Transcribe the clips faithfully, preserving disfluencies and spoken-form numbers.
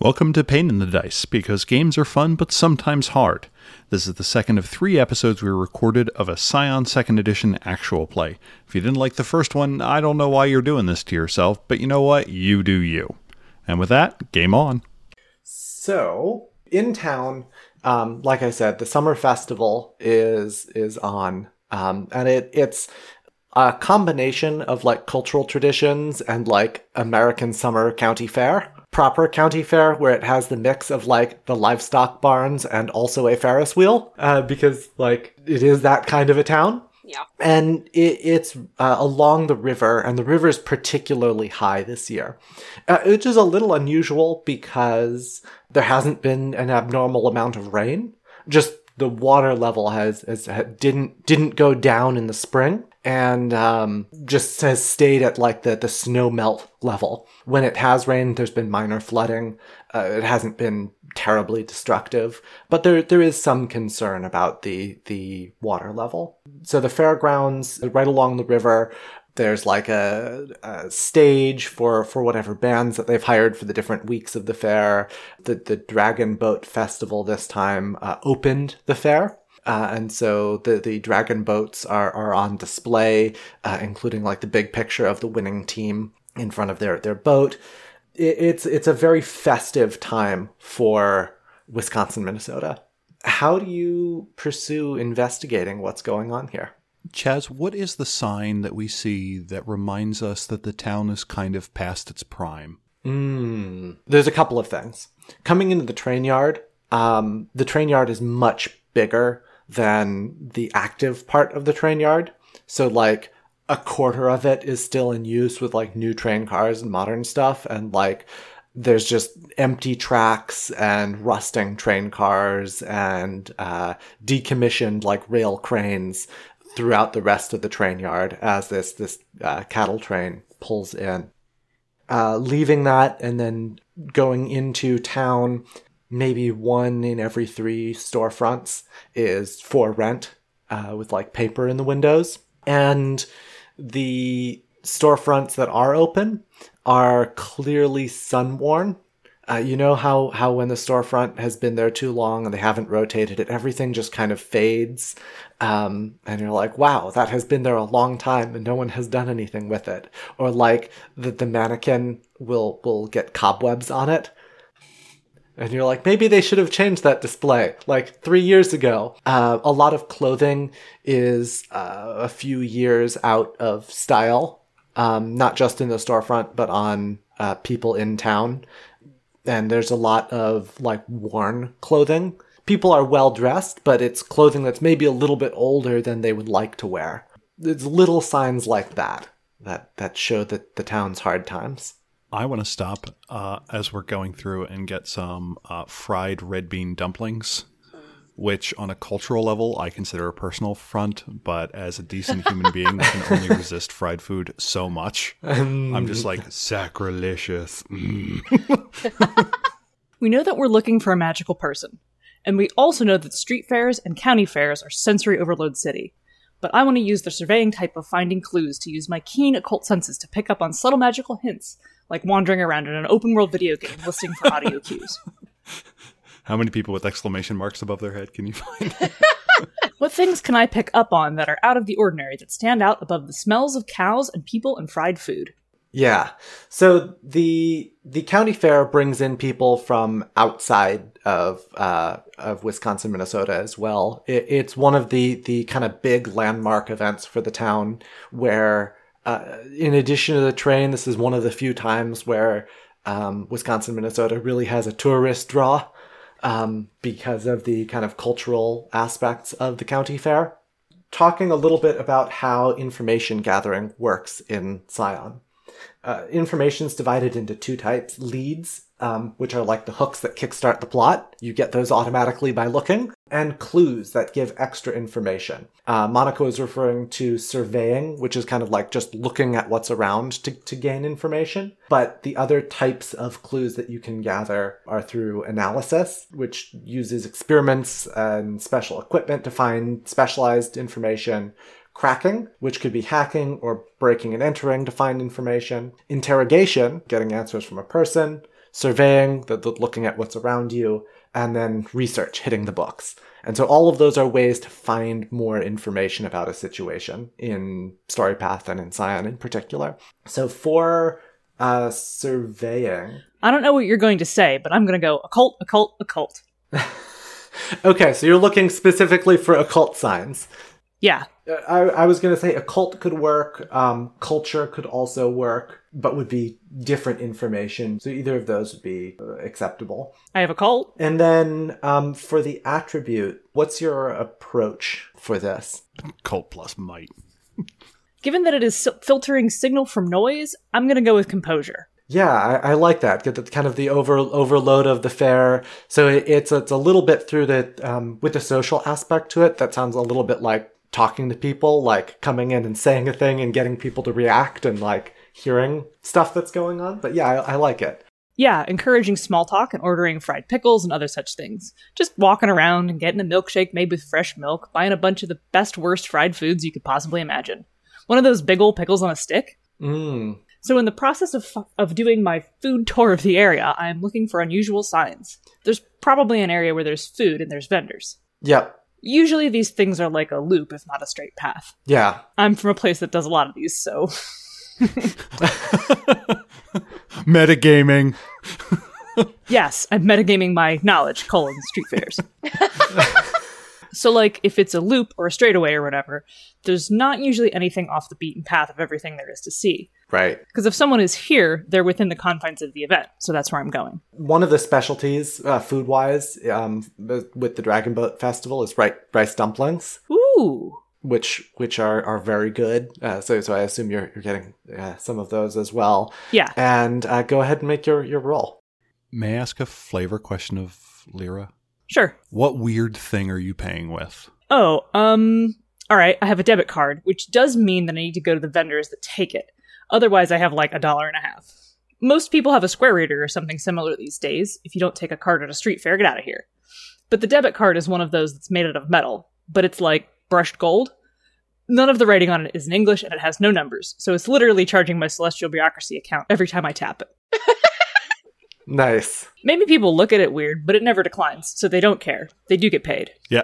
Welcome to Pain in the Dice, because games are fun but sometimes hard. This is the second of three episodes we recorded of a Scion second Edition actual play. If you didn't like the first one, I don't know why you're doing this to yourself, but you know what? You do you. And with that, game on. So, in town, um, like I said, the summer festival is is on, um, and it it's a combination of like cultural traditions and like American summer county fair. Proper county fair where it has the mix of like the livestock barns and also a Ferris wheel, uh, because like it is that kind of a town. Yeah. And it, it's uh, along the river, and the river is particularly high this year, uh, which is a little unusual because there hasn't been an abnormal amount of rain. Just the water level has, has didn't didn't go down in the spring, and um, just has stayed at like the, the snow melt level. When it has rained, there's been minor flooding. Uh, it hasn't been terribly destructive, but there there is some concern about the the water level. So the fairgrounds, right along the river, there's like a, a stage for, for whatever bands that they've hired for the different weeks of the fair. The, the Dragon Boat Festival this time uh, opened the fair. Uh, and so the, the dragon boats are, are on display, uh, including like the big picture of the winning team in front of their, their boat. It, it's, it's a very festive time for Wisconsin, Minnesota. How do you pursue investigating what's going on here? Chaz, what is the sign that we see that reminds us that the town is kind of past its prime? Mm, there's a couple of things. Coming into the train yard, um, the train yard is much bigger than the active part of the train yard. So like a quarter of it is still in use with like new train cars and modern stuff. And like there's just empty tracks and rusting train cars and uh, decommissioned like rail cranes throughout the rest of the train yard as this, this uh, cattle train pulls in. Uh, leaving that and then going into town, maybe one in every three storefronts is for rent, uh, with like paper in the windows. And the storefronts that are open are clearly sun-worn. Uh, you know how, how when the storefront has been there too long and they haven't rotated it, everything just kind of fades. Um, and you're like, wow, that has been there a long time and no one has done anything with it. Or like the, the mannequin will, will get cobwebs on it. And you're like, maybe they should have changed that display like three years ago. Uh, a lot of clothing is uh, a few years out of style, um, not just in the storefront, but on uh, people in town. And there's a lot of like worn clothing. People are well dressed, but it's clothing that's maybe a little bit older than they would like to wear. There's little signs like that that, that show that the town's hard times. I want to stop uh, as we're going through and get some uh, fried red bean dumplings, which on a cultural level I consider a personal affront, but as a decent human being that can only resist fried food so much, I'm just like, sacrilegious. Mm. We know that we're looking for a magical person, and we also know that street fairs and county fairs are sensory overload city. But I want to use the surveying type of finding clues to use my keen occult senses to pick up on subtle magical hints, like wandering around in an open-world video game listening for audio cues. How many people with exclamation marks above their head can you find? What things can I pick up on that are out of the ordinary, that stand out above the smells of cows and people and fried food? Yeah. So the the county fair brings in people from outside of uh, of Wisconsin, Minnesota as well. It, it's one of the the kind of big landmark events for the town where, uh, in addition to the train, this is one of the few times where um, Wisconsin, Minnesota really has a tourist draw um, because of the kind of cultural aspects of the county fair. Talking a little bit about how information gathering works in Scion. Uh, information is divided into two types. Leads, um, which are like the hooks that kickstart the plot. You get those automatically by looking. And clues that give extra information. Uh, Monaco is referring to surveying, which is kind of like just looking at what's around to, to gain information. But the other types of clues that you can gather are through analysis, which uses experiments and special equipment to find specialized information. Cracking, which could be hacking or breaking and entering to find information. Interrogation, getting answers from a person. surveying, the, the looking at what's around you, and then research, hitting the books. And so all of those are ways to find more information about a situation in StoryPath and in Scion in particular. So for uh, surveying... I don't know what you're going to say, but I'm going to go occult, occult, occult. Okay, so you're looking specifically for occult signs. Yeah. I, I was going to say occult could work, um, culture could also work, but would be different information. So either of those would be uh, acceptable. I have occult. And then um, for the attribute, what's your approach for this? Cult plus might. Given that it is s- filtering signal from noise, I'm going to go with composure. Yeah, I, I like that. Get the kind of the over overload of the fair. So it, it's it's a little bit through the um, with the social aspect to it. That sounds a little bit like talking to people, like coming in and saying a thing and getting people to react and like hearing stuff that's going on. But yeah, I, I like it. Yeah, encouraging small talk and ordering fried pickles and other such things. Just walking around and getting a milkshake made with fresh milk, buying a bunch of the best worst fried foods you could possibly imagine. One of those big old pickles on a stick. Mm. So in the process of of doing my food tour of the area, I am looking for unusual signs. There's probably an area where there's food and there's vendors. Yep. Usually these things are like a loop, if not a straight path. Yeah. I'm from a place that does a lot of these, so... Metagaming. Yes, I'm metagaming my knowledge, colon, street fairs. So, like, if it's a loop or a straightaway or whatever, there's not usually anything off the beaten path of everything there is to see. Right. Because if someone is here, they're within the confines of the event, so that's where I'm going. One of the specialties, uh, food-wise, um, with the Dragon Boat Festival is ri- rice dumplings. Ooh. Which which are, are very good. Uh, so so I assume you're you're getting uh, some of those as well. Yeah. And uh, go ahead and make your, your roll. May I ask a flavor question of Lyra? Sure. What weird thing are you paying with? Oh, um, all right, I have a debit card, which does mean that I need to go to the vendors that take it. Otherwise, I have like a dollar and a half. Most people have a Square Reader or something similar these days. If you don't take a card at a street fair, get out of here. But the debit card is one of those that's made out of metal, but it's like brushed gold. None of the writing on it is in English, and it has no numbers, so it's literally charging my Celestial Bureaucracy account every time I tap it. Nice. Maybe people look at it weird, but it never declines, so they don't care. They do get paid. Yeah.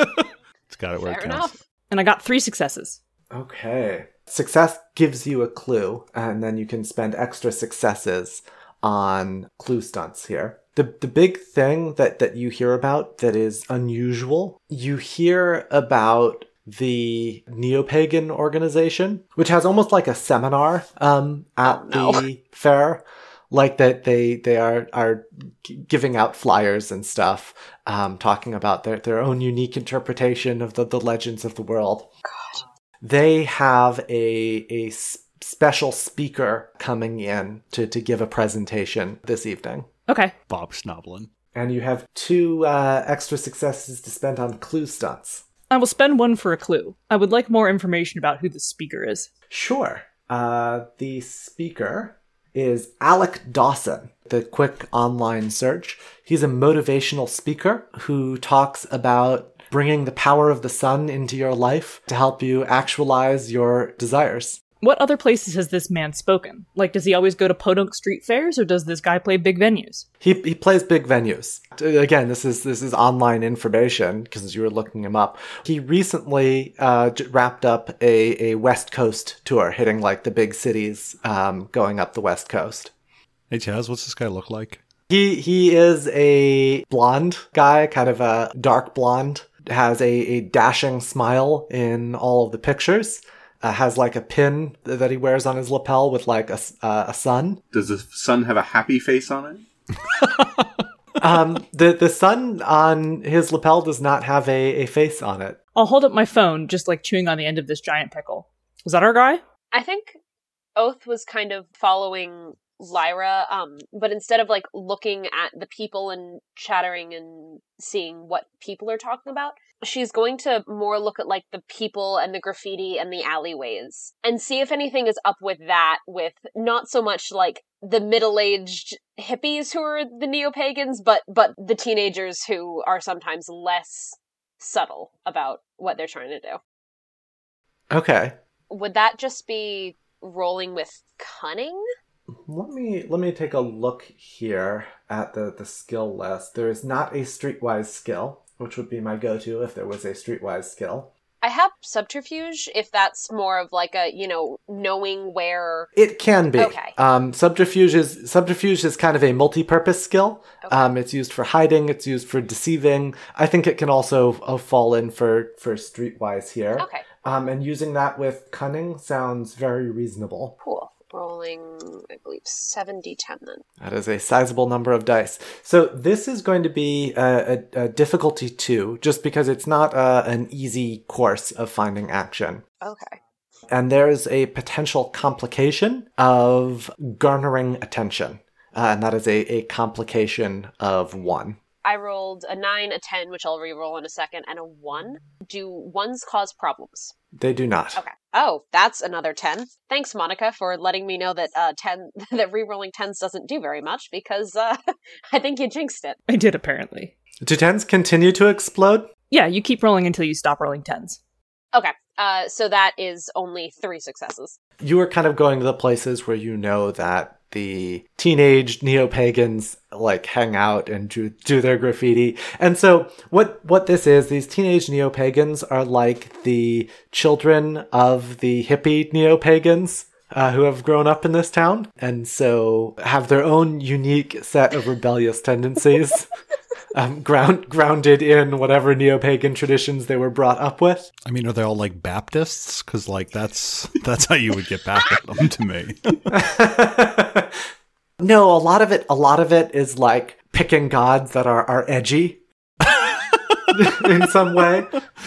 It's got it where Fair it counts. enough. And I got three successes. Okay. Success gives you a clue, and then you can spend extra successes on clue stunts here. The the big thing that, that you hear about that is unusual, you hear about the Neo-Pagan organization, which has almost like a seminar um, at Oh, no. the fair. Like that they, they are, are giving out flyers and stuff, um, talking about their, their own unique interpretation of the, the legends of the world. God. They have a, a s- special speaker coming in to, to give a presentation this evening. Okay. Bob Schnoblin. And you have two uh, extra successes to spend on clue stunts. I will spend one for a clue. I would like more information about who the speaker is. Sure. Uh, the speaker is Alec Dawson. The quick online search. He's a motivational speaker who talks about bringing the power of the sun into your life to help you actualize your desires. What other places has this man spoken? Like, does he always go to Podunk street fairs, or does this guy play big venues? He he plays big venues. Again, this is this is online information because you were looking him up. He recently uh, j- wrapped up a, a West Coast tour, hitting like the big cities, um, going up the West Coast. Hey, Chaz, what's this guy look like? He he is a blonde guy, kind of a dark blonde. Has a, a dashing smile in all of the pictures. Uh, has like a pin that he wears on his lapel with like a, uh, a sun. Does the sun have a happy face on it? um, the, the sun on his lapel does not have a, a face on it. I'll hold up my phone, just like chewing on the end of this giant pickle. Is that our guy? I think Oath was kind of following Lyra, um, but instead of like looking at the people and chattering and seeing what people are talking about, she's going to more look at like the people and the graffiti and the alleyways and see if anything is up with that, with not so much like the middle-aged hippies who are the neo-pagans, but but the teenagers who are sometimes less subtle about what they're trying to do. Okay. Would that just be rolling with cunning? let me let me take a look here at the, the skill list. There is not a streetwise skill, which would be my go-to if there was a streetwise skill. I have subterfuge, if that's more of like a, you know, knowing where... It can be. Okay. Um, subterfuge is subterfuge is kind of a multi-purpose skill. Okay. Um, it's used for hiding. It's used for deceiving. I think it can also uh, fall in for, for streetwise here. Okay. Um, and using that with cunning sounds very reasonable. Cool. Rolling, I believe, seven d ten then. That is a sizable number of dice. So this is going to be a, a, a difficulty two, just because it's not uh, an easy course of finding action. Okay. And there's a potential complication of garnering attention. Uh, and that is a, a complication of one. I rolled a nine, a ten, which I'll re-roll in a second, and a one. Do ones cause problems? They do not. Okay. Oh, that's another ten. Thanks, Monica, for letting me know that uh, ten that re-rolling tens doesn't do very much, because uh, I think you jinxed it. I did, apparently. Do tens continue to explode? Yeah, you keep rolling until you stop rolling tens. Okay. Uh, so that is only three successes. You are kind of going to the places where you know that the teenage neo-pagans like hang out and do, do their graffiti. And so what what this is, these teenage neo-pagans are like the children of the hippie neo-pagans uh, who have grown up in this town, and so have their own unique set of rebellious tendencies. Um, ground, grounded in whatever neo-pagan traditions they were brought up with. I mean, are they all like Baptists? Because like that's that's how you would get back at them to me. No, a lot of it, a lot of it is like picking gods that are are edgy in some way.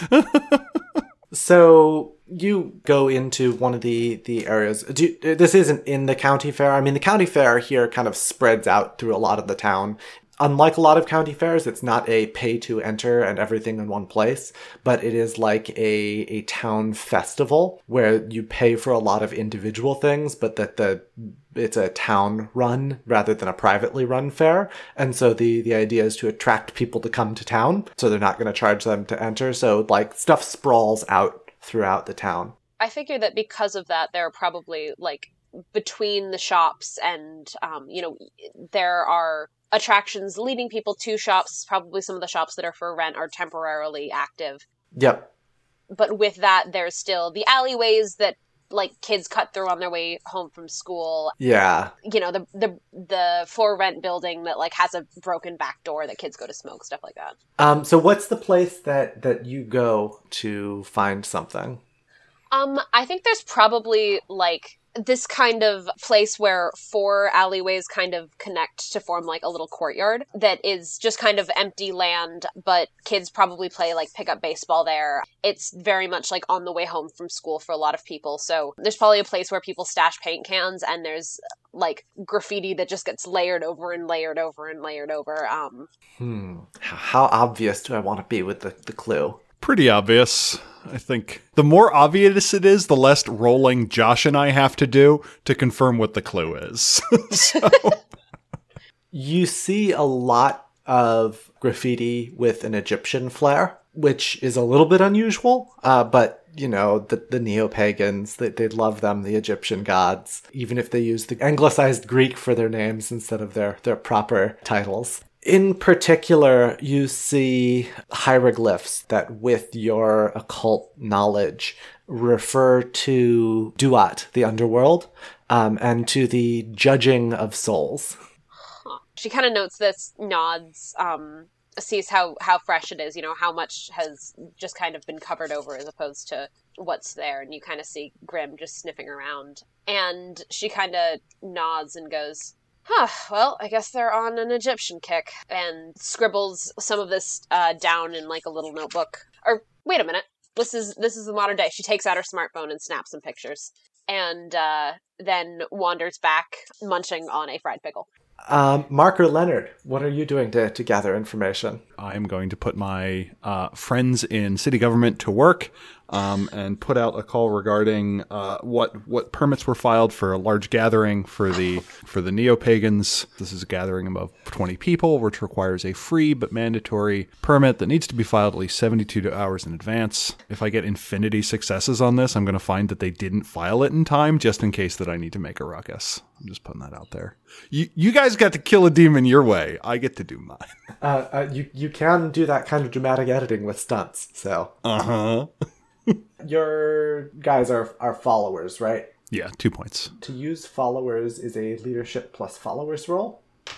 So you go into one of the the areas. Do you, this isn't in the county fair. I mean, the county fair here kind of spreads out through a lot of the town. Unlike a lot of county fairs, it's not a pay to enter and everything in one place, but it is like a, a town festival where you pay for a lot of individual things, but that the it's a town run rather than a privately run fair. And so the, the idea is to attract people to come to town, so they're not going to charge them to enter. So like stuff sprawls out throughout the town. I figure that because of that, there are probably like between the shops and, um, you know, there are attractions leading people to shops. Probably some of the shops that are for rent are temporarily active. Yep. But with that, there's still the alleyways that like kids cut through on their way home from school. Yeah. You know, the the the for rent building that like has a broken back door that kids go to smoke, stuff like that. Um, so what's the place that, that you go to find something? Um, I think there's probably like this kind of place where four alleyways kind of connect to form like a little courtyard that is just kind of empty land, but kids probably play like pickup baseball there. It's very much like on the way home from school for a lot of people. So there's probably a place where people stash paint cans, and there's like graffiti that just gets layered over and layered over and layered over. Um, Hmm. How obvious do I want to be with the, the clue? Pretty obvious. I think the more obvious it is, the less rolling Josh and I have to do to confirm what the clue is. So. You see a lot of graffiti with an Egyptian flair, which is a little bit unusual, uh, but, you know, the, the neo-pagans, they, they love them, the Egyptian gods, even if they use the anglicized Greek for their names instead of their, their proper titles. In particular, you see hieroglyphs that, with your occult knowledge, refer to Duat, the underworld, um, and to the judging of souls. huh. She kind of notes this, nods, um, sees how, how fresh it is, you know, how much has just kind of been covered over as opposed to what's there. And you kind of see Grim just sniffing around. And she kind of nods and goes, huh, well, I guess they're on an Egyptian kick, and scribbles some of this uh, down in like a little notebook. Or wait a minute, this is this is the modern day. She takes out her smartphone and snaps some pictures, and uh, then wanders back, munching on a fried pickle. Um, Mark or Leonard, what are you doing to, to gather information? I'm going to put my uh, friends in city government to work. um, and put out a call regarding uh, what what permits were filed for a large gathering for the for the neo-pagans. This is a gathering of twenty people, which requires a free but mandatory permit that needs to be filed at least seventy-two hours in advance. If I get infinity successes on this, I'm going to find that they didn't file it in time, just in case that I need to make a ruckus. I'm just putting that out there. You you guys got to kill a demon your way. I get to do mine. Uh, uh, you you can do that kind of dramatic editing with stunts. So Uh-huh. your guys are are followers, right? Yeah, two points. To use followers is a leadership plus followers roll.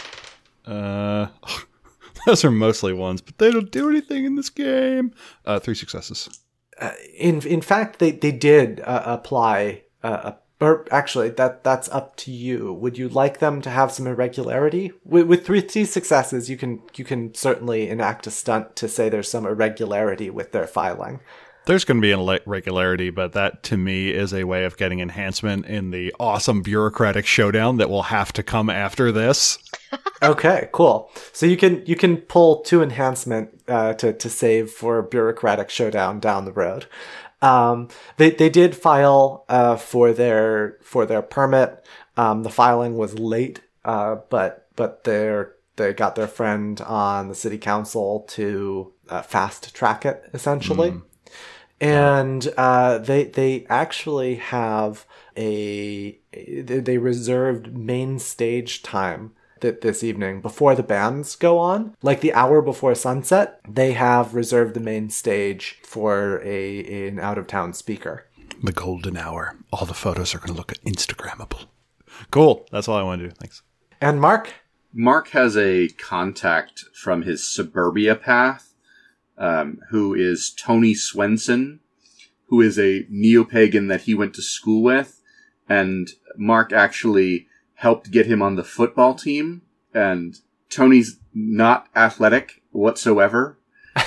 Uh, those are mostly ones, but they don't do anything in this game. Uh, three successes. Uh, in in fact, they they did uh, apply. Uh, a, or actually, that that's up to you. Would you like them to have some irregularity? With, with three, three successes, you can you can certainly enact a stunt to say there's some irregularity with their filing. There's going to be an irregularity, but that to me is a way of getting enhancement in the awesome bureaucratic showdown that will have to come after this. Okay, cool. So you can you can pull two enhancement uh, to to save for a bureaucratic showdown down the road. Um, they they did file uh, for their for their permit. Um, the filing was late, uh, but but they they got their friend on the city council to uh, fast track it essentially. Mm. And uh, they they actually have a they reserved main stage time that this evening before the bands go on, like the hour before sunset. They have reserved the main stage for a an out of town speaker. The golden hour. All the photos are going to look Instagrammable. Cool. That's all I want to do. Thanks. And Mark, Mark has a contact from his suburbia path. Um, who is Tony Swenson, who is a neo-pagan that he went to school with. And Mark actually helped get him on the football team. And Tony's not athletic whatsoever.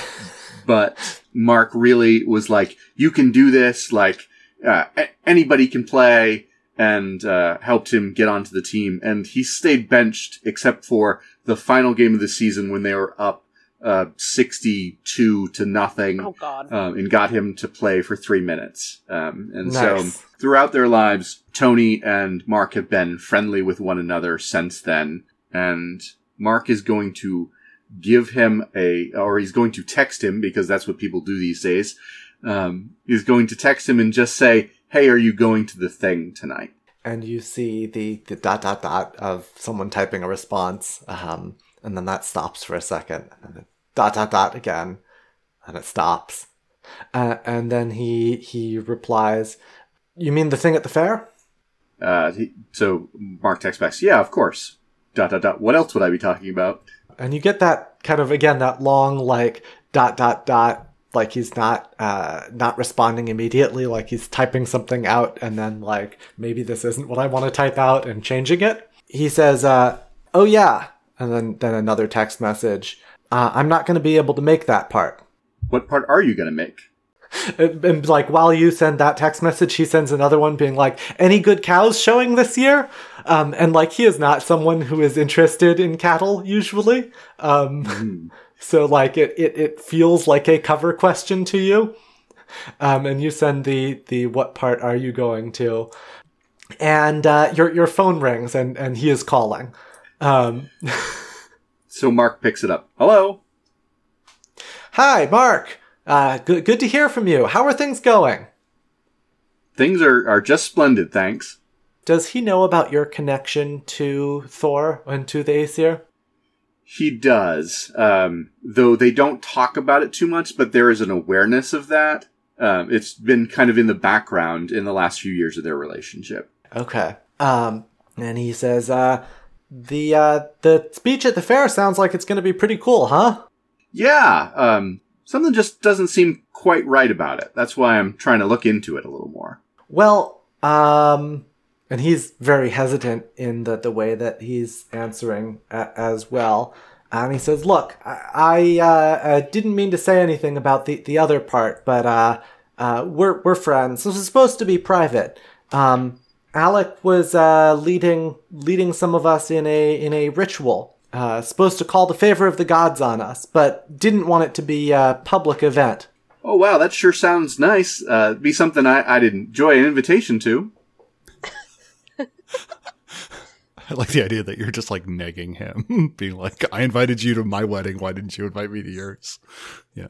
But Mark really was like, you can do this. Like, uh, a- anybody can play. And uh, helped him get onto the team. And he stayed benched except for the final game of the season when they were up Uh, sixty-two to nothing. Oh, God. Um, and got him to play for three minutes. Um, and Nice. so throughout their lives, Tony and Mark have been friendly with one another since then. And Mark is going to give him a, or he's going to text him because that's what people do these days. Um, he's going to text him and just say, hey, are you going to the thing tonight? and you see the the dot dot dot of someone typing a response. Um, and then that stops for a second, and then dot dot dot again, and it stops. Uh, and then he he replies, "You mean the thing at the fair?" Uh, he, so Mark texts back, "Yeah, of course. Dot dot dot. What else would I be talking about?" And you get that kind of, again, that long like dot dot dot, like he's not uh not responding immediately, like he's typing something out and then like maybe this isn't what I want to type out and changing it. He says, uh, "Oh yeah," and then then another text message. Uh, "I'm not going to be able to make that part." What part are you going to make? And, and like while you send that text message, he sends another one being like, "Any good cows showing this year?" Um, and like he is not someone who is interested in cattle usually. Um, Mm. so like it, it, it feels like a cover question to you. Um, and you send the, the "what part are you going to?" And uh, your your phone rings and, and he is calling. Um, So Mark picks it up. Hello? "Hi, Mark. Uh, good good to hear from you. How are things going?" Things are, are just splendid, thanks. Does he know about your connection to Thor and to the Aesir? He does, um, though they don't talk about it too much, but there is an awareness of that. Um, it's been kind of in the background in the last few years of their relationship. Okay. Um, and he says, uh, the, uh, the speech at the fair sounds like it's going to be pretty cool, huh? Yeah, um, something just doesn't seem quite right about it. That's why I'm trying to look into it a little more. Well, um, and he's very hesitant in the, the way that he's answering a- as well. And he says, "Look, I, I uh, uh, didn't mean to say anything about the, the other part, but uh, uh, we're we're friends. This is supposed to be private. Um, Alec was uh, leading leading some of us in a in a ritual, uh, supposed to call the favor of the gods on us, but didn't want it to be a public event." Oh, wow, that sure sounds nice. Uh, be something I, I'd enjoy an invitation to. I like the idea that you're just like negging him, being like, I invited you to my wedding. Why didn't you invite me to yours? Yeah.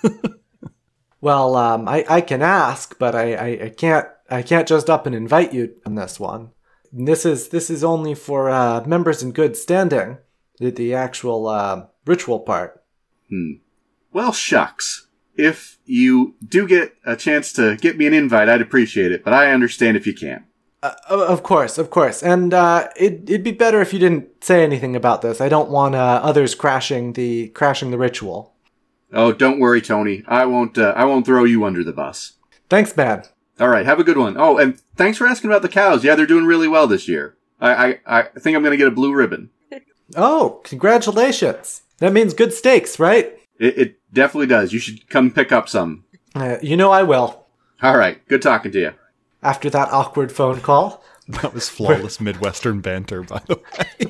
Well, um, I, I can ask, but I, I, I can't I can't just up and invite you on this one. This is this is only for uh, members in good standing. The, the actual uh, ritual part. Hmm. Well, shucks. If you do get a chance to get me an invite, I'd appreciate it, but I understand if you can't. Uh, of course, of course. And uh, it, it'd be better if you didn't say anything about this. I don't want uh, others crashing the crashing the ritual. Oh, don't worry, Tony. I won't. Uh, I won't throw you under the bus. Thanks, man. All right, have a good one. Oh, and thanks for asking about the cows. Yeah, they're doing really well this year. I, I, I think I'm going to get a blue ribbon. Oh, congratulations. That means good steaks, right? It, it definitely does. You should come pick up some. Uh, you know I will. All right, good talking to you. After that awkward phone call. That was flawless Midwestern banter, by the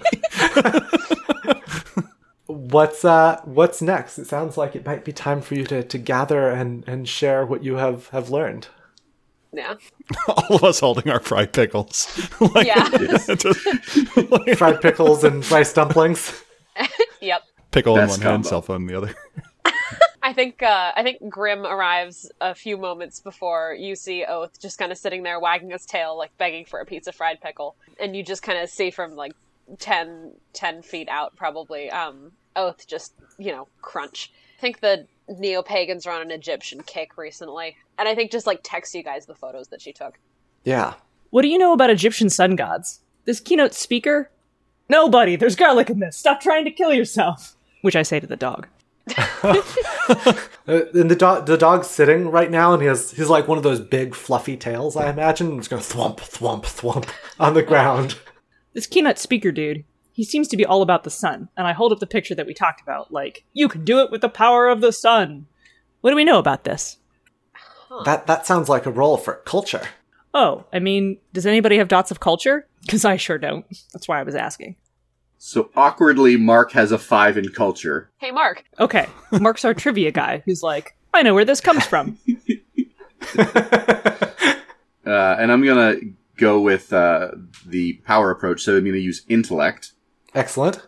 way. What's uh what's next? It sounds like it might be time for you to, to gather and, and share what you have, have learned. Yeah. All of us holding our fried pickles. Like, Yeah. just, like, Fried pickles and rice dumplings. Yep. pickle in Best one hand, combo. cell phone in the other. I think uh, I think Grim arrives a few moments before you see Oath just kind of sitting there wagging his tail, like begging for a piece of fried pickle, and you just kind of see from like ten, ten feet out probably um, Oath just, you know, crunch. I think the neo-pagans are on an Egyptian kick recently, and I think just like text you guys the photos that she took. Yeah. What do you know about Egyptian sun gods? This keynote speaker? Nobody, there's garlic in this. Stop trying to kill yourself. Which I say to the dog. Uh, and the dog, the dog's sitting right now, and he has he's like one of those big fluffy tails, I imagine. He's going thwomp, thwomp, thwomp on the ground. This keynote speaker dude, he seems to be all about the sun, and I hold up the picture that we talked about, like, you can do it with the power of the sun. What do we know about this? Huh. That that sounds like a role for culture. Oh, I mean, does anybody have dots of culture? Because I sure don't. That's why I was asking. So awkwardly, Mark has a five in culture. Hey, Mark. Okay, Mark's our trivia guy, who's like, I know where this comes from. Uh, and I'm going to go with uh, the power approach, so I'm going to use intellect. Excellent.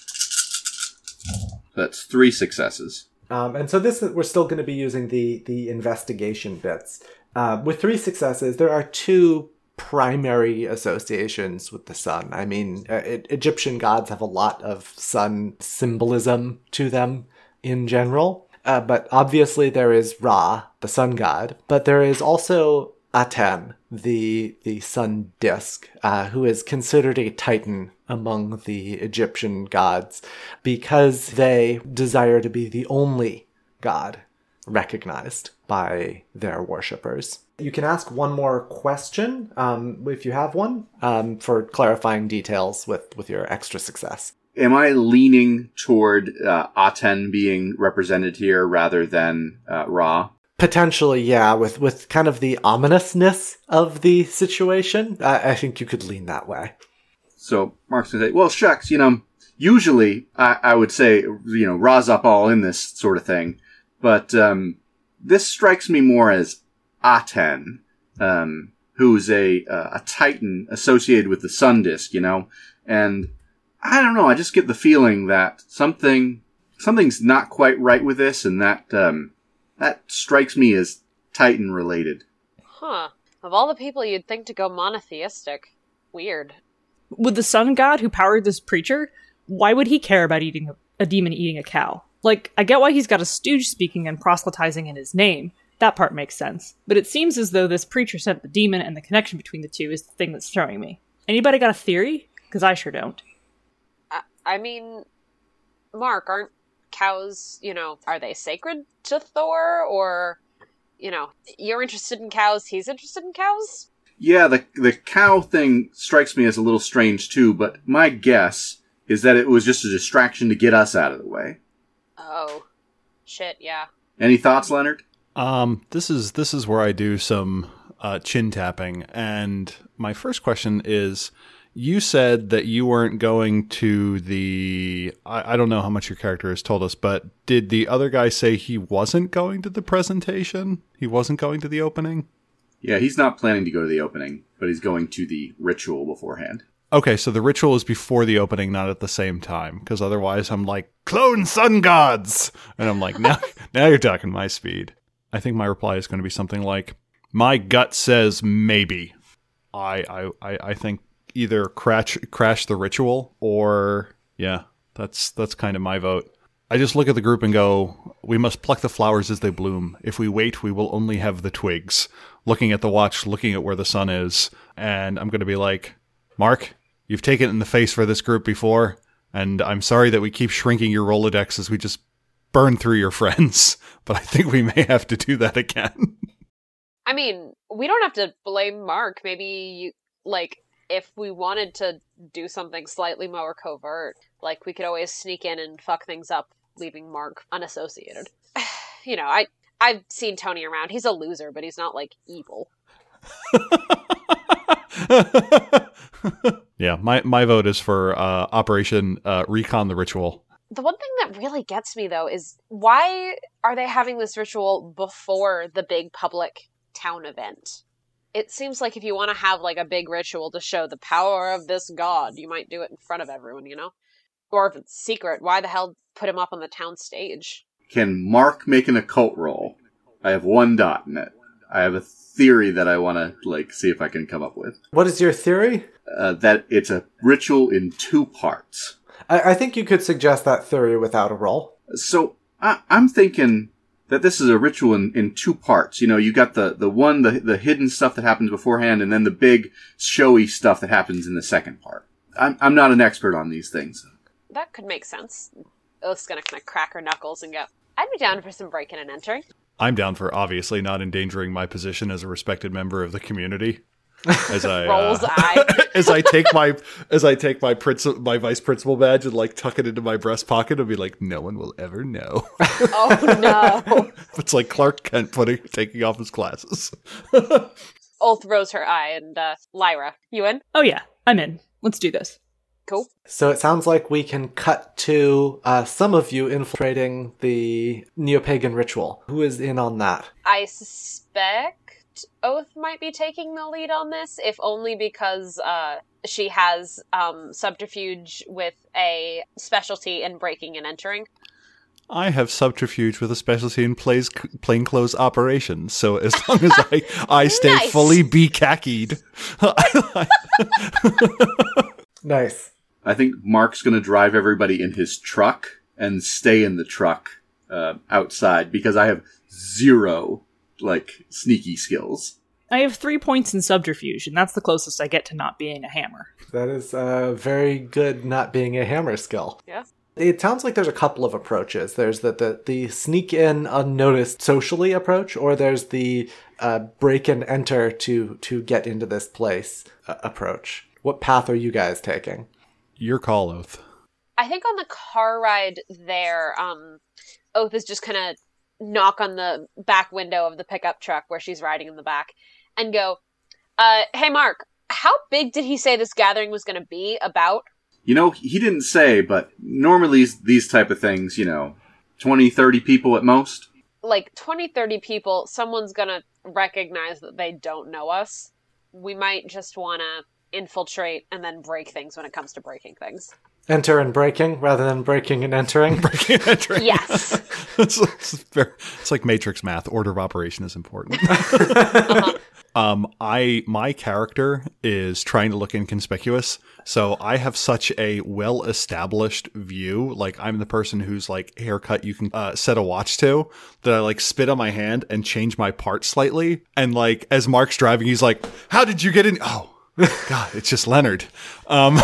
That's three successes. Um, and so this we're still going to be using the the investigation bits. Uh, with three successes, there are two primary associations with the sun. I mean, uh, it, Egyptian gods have a lot of sun symbolism to them in general. Uh, but obviously there is Ra, the sun god. But there is also Aten, the the sun disk, uh, who is considered a titan among the Egyptian gods because they desire to be the only god recognized by their worshippers. You can ask one more question, um, if you have one, um, for clarifying details with, with your extra success. Am I leaning toward uh, Aten being represented here rather than uh, Ra? Potentially, yeah, with, with kind of the ominousness of the situation, I, I think you could lean that way. So Mark's going to say, well, shucks, you know, usually I, I would say, you know, Ra's up all in this sort of thing. But um, this strikes me more as Aten, um, who's a uh, a titan associated with the sun disk, you know? And I don't know, I just get the feeling that something something's not quite right with this, and that um, that strikes me as titan related. Huh. Of all the people you'd think to go monotheistic. Weird. With the sun god who powered this preacher, why would he care about eating a, a demon eating a cow? Like, I get why he's got a stooge speaking and proselytizing in his name. That part makes sense. But it seems as though this preacher sent the demon, and the connection between the two is the thing that's throwing me. Anybody got a theory? Because I sure don't. I, I mean, Mark, aren't cows, you know, are they sacred to Thor? Or, you know, you're interested in cows, he's interested in cows? Yeah, the the cow thing strikes me as a little strange too, but my guess is that it was just a distraction to get us out of the way. Oh. Shit, yeah. Any thoughts, Leonard? Um, this is this is where I do some uh, chin tapping, and my first question is, You said that you weren't going to the... I, I don't know how much your character has told us, but did the other guy say he wasn't going to the presentation? He wasn't going to the opening? Yeah, he's not planning to go to the opening, but he's going to the ritual beforehand. Okay, so the ritual is before the opening, not at the same time, because otherwise I'm like, clone sun gods! And I'm like, now, now you're talking my speed. I think my reply is going to be something like, my gut says maybe. I I, I, I think either crash crash the ritual or, yeah, that's that's kind of my vote. I just look at the group and go, we must pluck the flowers as they bloom. If we wait, we will only have the twigs. Looking at the watch, looking at where the sun is, and I'm going to be like, Mark, you've taken it in the face for this group before, and I'm sorry that we keep shrinking your Rolodex as we just burn through your friends, but I think we may have to do that again. I mean, we don't have to blame Mark. Maybe, you, like, if we wanted to do something slightly more covert, like, we could always sneak in and fuck things up, leaving Mark unassociated. You know, I, I've seen Tony around. He's a loser, but he's not, like, evil. Yeah, my, my vote is for uh, Operation uh, Recon the Ritual. The one thing that really gets me, though, is why are they having this ritual before the big public town event? It seems like if you want to have, like, a big ritual to show the power of this god, you might do it in front of everyone, you know? Or if it's secret, why the hell put him up on the town stage? Can Mark make an occult roll? I have one dot in it. I have a theory that I want to, like, see if I can come up with. What is your theory? Uh, that it's a ritual in two parts. I, I think you could suggest that theory without a roll. So I, I'm thinking that this is a ritual in, in two parts. You know, you got the, the one, the, the hidden stuff that happens beforehand, and then the big showy stuff that happens in the second part. I'm, I'm not an expert on these things. That could make sense. Oath's gonna kind of crack her knuckles and go, I'd be down for some breaking and entering. I'm down for obviously not endangering my position as a respected member of the community. As I Rolls uh, eye. as I take my as I take my princi- my vice principal badge and like tuck it into my breast pocket and be like, no one will ever know. Oh no! It's like Clark Kent putting taking off his glasses. Oath rose her eye, and uh, Lyra, you in? Oh yeah, I'm in. Let's do this. Cool. So it sounds like we can cut to uh, some of you infiltrating the neo-pagan ritual. Who is in on that? I suspect Oath might be taking the lead on this, if only because uh, she has um, subterfuge with a specialty in breaking and entering. I have subterfuge with a specialty in plays, plainclothes operations, so as long as I, I stay Nice. fully be-khakkied. Nice. I think Mark's going to drive everybody in his truck and stay in the truck uh, outside because I have zero, like, sneaky skills. I have three points in subterfuge, and that's the closest I get to not being a hammer. That is a very good not being a hammer skill. Yeah. It sounds like there's a couple of approaches. There's the, the, the sneak in unnoticed socially approach, or there's the uh, break and enter to, to get into this place uh, approach. What path are you guys taking? Your call, Oath. I think on the car ride there, um, Oath is just kind of knock on the back window of the pickup truck where she's riding in the back and go, uh, hey, Mark, how big did he say this gathering was going to be about? You know, he didn't say, but normally these type of things, you know, twenty, thirty people at most. Like twenty, thirty people, someone's going to recognize that they don't know us. We might just want to infiltrate and then break things when it comes to breaking things. Enter and breaking rather than breaking and entering? Breaking and entering. Yes. it's, it's, very, it's like Matrix math. Order of operation is important. uh-huh. Um, I my character is trying to look inconspicuous, so I have such a well-established view. Like I'm the person whose like haircut you can uh, set a watch to. That I like spit on my hand and change my part slightly. And like as Mark's driving, he's like, "How did you get in?" Oh. God, it's just Leonard. Um,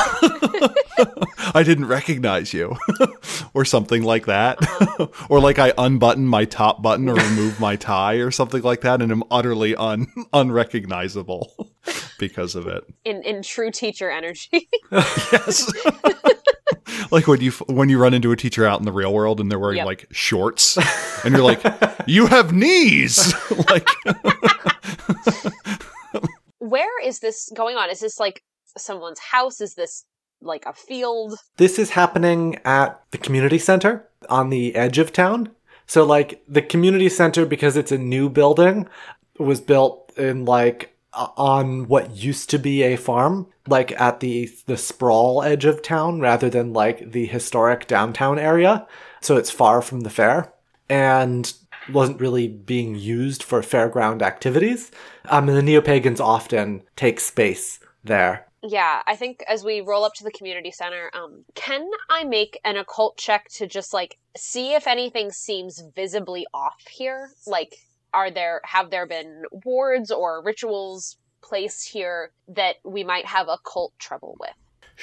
I didn't recognize you. Or something like that. Or like I unbutton my top button or remove my tie or something like that and am utterly un- unrecognizable because of it. In in true teacher energy. Yes. Like when you when you run into a teacher out in the real world and they're wearing Yep. like shorts and you're like, you have knees. Like Where is this going on? Is this like someone's house? Is this like a field? This is happening at the community center on the edge of town. So like the community center, because it's a new building, was built in like on what used to be a farm, like at the the sprawl edge of town rather than like the historic downtown area. So it's far from the fair and wasn't really being used for fairground activities. Um, and the Neopagans often take space there. Yeah, I think as we roll up to the community center, um, can I make an occult check to just, like, see if anything seems visibly off here? Like, are there, have there been wards or rituals placed here that we might have occult trouble with?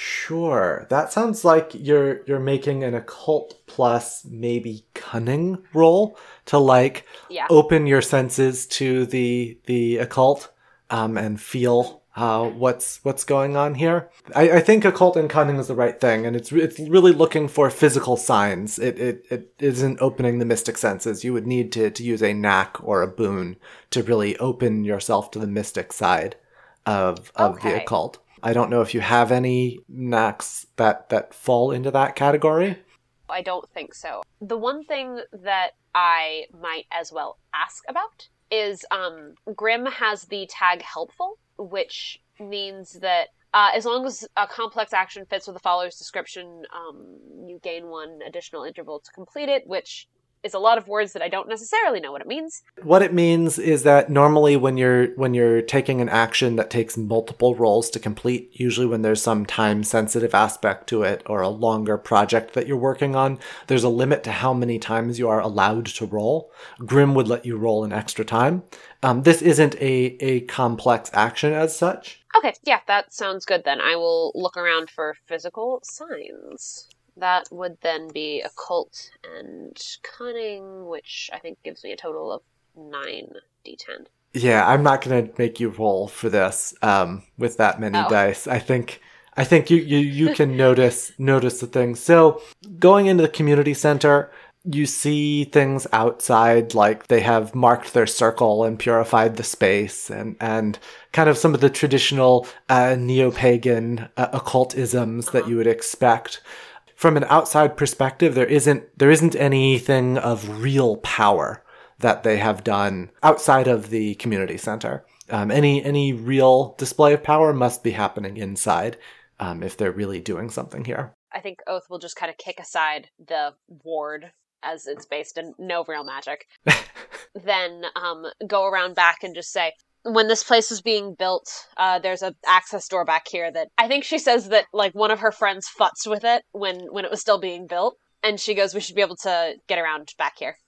Sure. That sounds like you're you're making an occult plus maybe cunning roll to, like, Yeah. open your senses to the the occult um, and feel Uh, what's what's going on here. I, I think occult and cunning is the right thing, and it's it's really looking for physical signs. It it it isn't opening the mystic senses. You would need to to use a knack or a boon to really open yourself to the mystic side of of Okay. the occult. I don't know if you have any knacks that that fall into that category. I don't think so. The one thing that I might as well ask about is um, Grimm has the tag helpful, which means that uh, as long as a complex action fits with the follower's description, um, you gain one additional interval to complete it, which is a lot of words that I don't necessarily know what it means. What it means is that normally when you're when you're taking an action that takes multiple rolls to complete, usually when there's some time sensitive aspect to it or a longer project that you're working on, there's a limit to how many times you are allowed to roll. Grimm would let you roll an extra time. Um, this isn't a, a complex action as such. Okay, yeah, that sounds good then. I will look around for physical signs. That would then be occult and cunning, which I think gives me a total of nine d ten. Yeah, I'm not going to make you roll for this um, with that many Oh. dice. I think I think you, you, you can notice notice the things. So going into the community center, you see things outside, like they have marked their circle and purified the space, and, and kind of some of the traditional uh, neo-pagan uh, occultisms that you would expect. From an outside perspective, there isn't there isn't anything of real power that they have done outside of the community center. Um, any any real display of power must be happening inside um, if they're really doing something here. I think Oath will just kind of kick aside the ward, as it's based in no real magic. Then um, go around back and just say, when this place was being built, uh, there's a access door back here that I think she says that like one of her friends futzed with it when, when it was still being built. And she goes, we should be able to get around back here.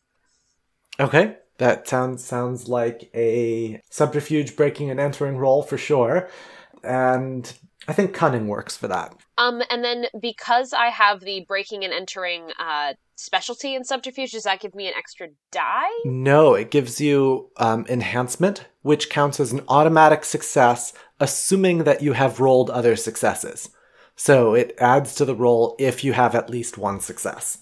Okay, that sounds sounds like a subterfuge breaking and entering roll for sure. And I think cunning works for that. Um, and then because I have the breaking and entering uh, specialty in subterfuge, does that give me an extra die? No, it gives you um, enhancement, which counts as an automatic success, assuming that you have rolled other successes. So it adds to the roll if you have at least one success.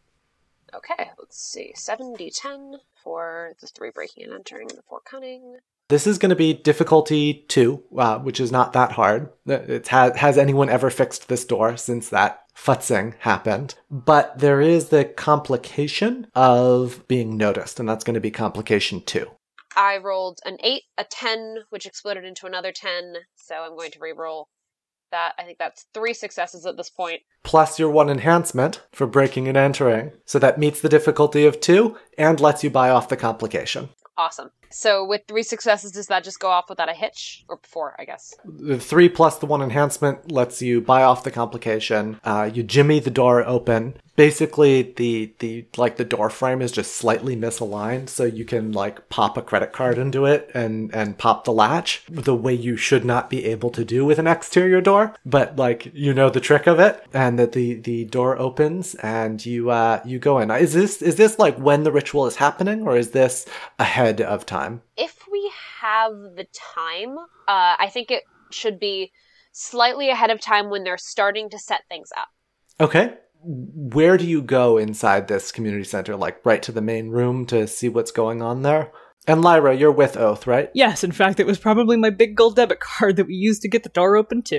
Okay, let's see. seven d ten for the three breaking and entering, the four cunning. This is going to be difficulty two, uh, which is not that hard. It has, has anyone ever fixed this door since that futzing happened? But there is the complication of being noticed, and that's going to be complication two. I rolled an eight, a ten, which exploded into another ten, so I'm going to re-roll that. I think that's three successes at this point. Plus your one enhancement for breaking and entering. So that meets the difficulty of two and lets you buy off the complication. Awesome. So with three successes, does that just go off without a hitch? Or four, I guess. The three plus the one enhancement lets you buy off the complication. Uh, you jimmy the door open. Basically, the the like the door frame is just slightly misaligned, so you can like pop a credit card into it and and pop the latch the way you should not be able to do with an exterior door. But like you know the trick of it, and that the the door opens and you uh you go in. Is this is this like when the ritual is happening, or is this ahead of time? If we have the time, uh, I think it should be slightly ahead of time when they're starting to set things up. Okay. Where do you go inside this community center? Like right to the main room to see what's going on there? And Lyra, you're with Oath, right? Yes, in fact, it was probably my big gold debit card that we used to get the door open too.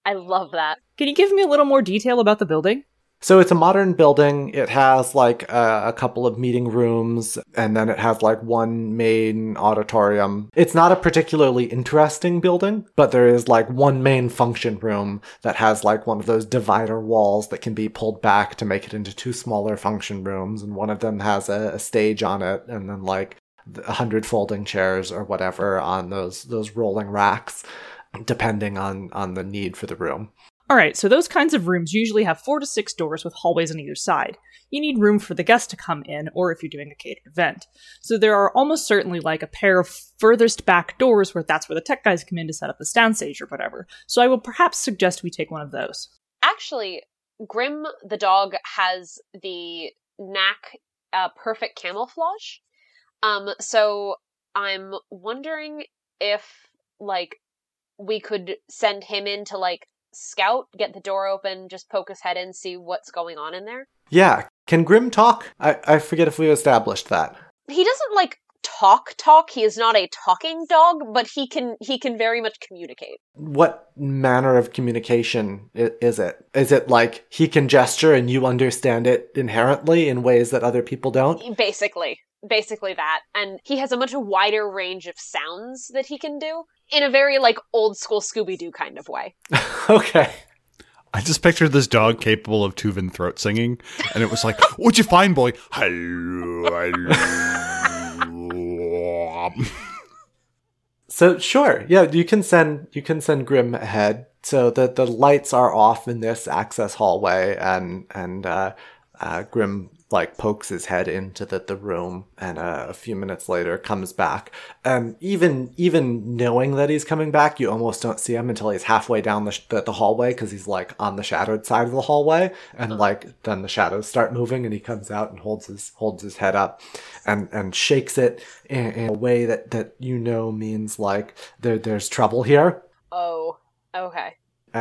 I love that. Can you give me a little more detail about the building? So it's a modern building. It has like a, a couple of meeting rooms, and then it has like one main auditorium. It's not a particularly interesting building, but there is like one main function room that has like one of those divider walls that can be pulled back to make it into two smaller function rooms. And one of them has a, a stage on it, and then like a hundred folding chairs or whatever on those, those rolling racks, depending on, on the need for the room. Alright, so those kinds of rooms usually have four to six doors with hallways on either side. You need room for the guests to come in, or if you're doing a catered event. So there are almost certainly like a pair of furthest back doors where that's where the tech guys come in to set up the stand stage or whatever. So I will perhaps suggest we take one of those. Actually, Grim the dog has the knack uh, perfect camouflage. Um, so I'm wondering if, like, we could send him in to, like, scout, get the door open, just poke his head in, see what's going on in there. Yeah. Can Grim talk? I, I forget if we established that. He doesn't, like, talk talk. He is not a talking dog, but he can he can very much communicate. What manner of communication i- is it? Is it like he can gesture and you understand it inherently in ways that other people don't? Basically. Basically that. And he has a much wider range of sounds that he can do in a very, like, old school Scooby-Doo kind of way. Okay. I just pictured this dog capable of Tuvan throat singing, and it was like, "What'd you find, boy?" Hello, hello. So sure, yeah, you can send you can send Grim ahead. So the the lights are off in this access hallway, and and uh, uh, Grim like pokes his head into the, the room, and uh, a few minutes later comes back. And even even knowing that he's coming back, you almost don't see him until he's halfway down the sh- the, the hallway, because he's like on the shadowed side of the hallway, and like then the shadows start moving, and he comes out and holds his holds his head up, and and shakes it in, in a way that that you know means like there there's trouble here. Oh, okay.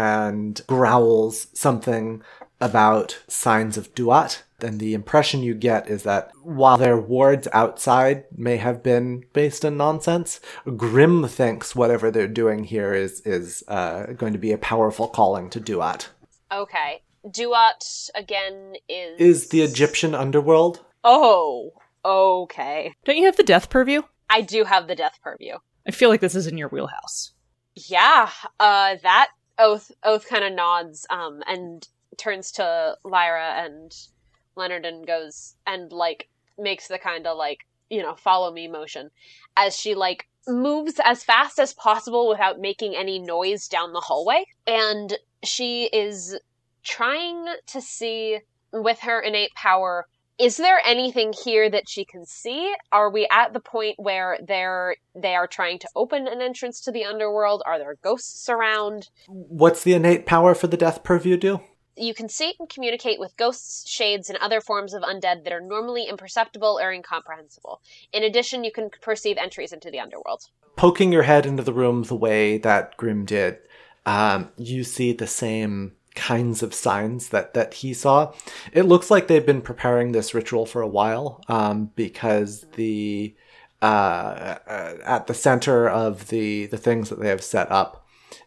And growls something about signs of Duat. And the impression you get is that while their wards outside may have been based in nonsense, Grim thinks whatever they're doing here is is uh, going to be a powerful calling to Duat. Okay. Duat, again, is... Is the Egyptian underworld? Oh, okay. Don't you have the death purview? I do have the death purview. I feel like this is in your wheelhouse. Yeah, uh, that Oath Oath kind of nods, um, and turns to Lyra and Leonard and goes, and, like, makes the kind of, like, you know, follow me motion, as she, like, moves as fast as possible without making any noise down the hallway, and she is trying to see, with her innate power, is there anything here that she can see? Are we at the point where they're they are trying to open an entrance to the underworld? Are there ghosts around? What's the innate power for the death purview do? You can see and communicate with ghosts, shades, and other forms of undead that are normally imperceptible or incomprehensible. In addition, you can perceive entries into the underworld. Poking your head into the room the way that Grim did, um, you see the same kinds of signs that, that he saw. It looks like they've been preparing this ritual for a while, um, because the uh, uh, at the center of the, the things that they have set up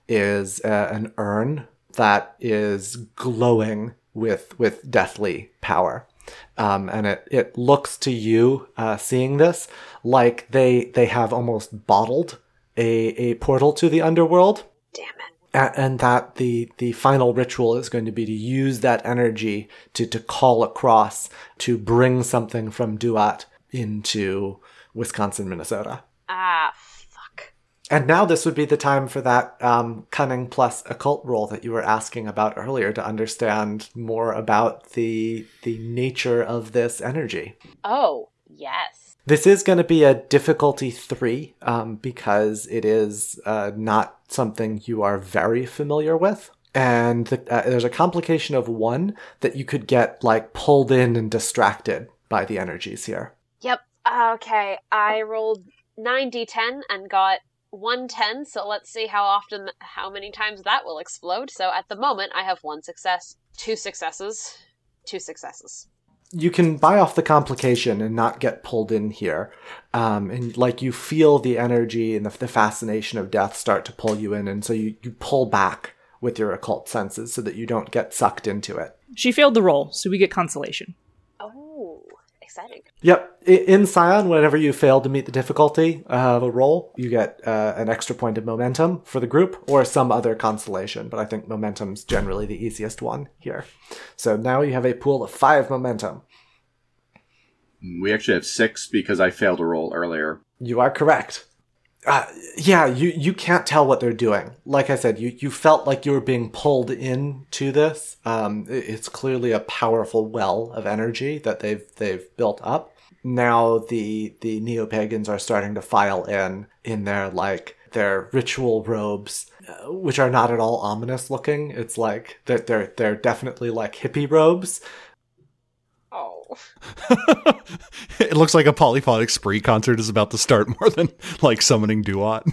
is uh, an urn that is glowing with with deathly power. Um, and it, it looks to you, uh, seeing this, like they they have almost bottled a, a portal to the underworld. Damn it. And, and that the, the final ritual is going to be to use that energy to, to call across, to bring something from Duat into Wisconsin, Minnesota. Ah, fuck. And now this would be the time for that um, cunning plus occult roll that you were asking about earlier, to understand more about the the nature of this energy. Oh, yes. This is going to be a difficulty three, um, because it is uh, not something you are very familiar with. And the, uh, there's a complication of one that you could get like pulled in and distracted by the energies here. Yep. Okay, I rolled nine d ten and got one ten, so let's see how often, how many times that will explode. So at the moment, I have one success, two successes, two successes. You can buy off the complication and not get pulled in here. Um, and like you feel the energy and the, the fascination of death start to pull you in. And so you, you pull back with your occult senses so that you don't get sucked into it. She failed the roll, so we get consolation. Oh, exciting. Yep. I- In Scion, whenever you fail to meet the difficulty of a roll, you get uh, an extra point of momentum for the group or some other consolation. But I think momentum's generally the easiest one here. So now you have a pool of five momentum. We actually have six because I failed a roll earlier. You are correct. Uh, yeah, you, you can't tell what they're doing. Like I said, you, you felt like you were being pulled into this. Um, it- it's clearly a powerful well of energy that they've they've built up. Now the the neo-pagans are starting to file in in their like their ritual robes, uh, which are not at all ominous looking. It's like they're they're, they're definitely like hippie robes. Oh. It looks like a Polyphonic Spree concert is about to start more than like summoning Duat.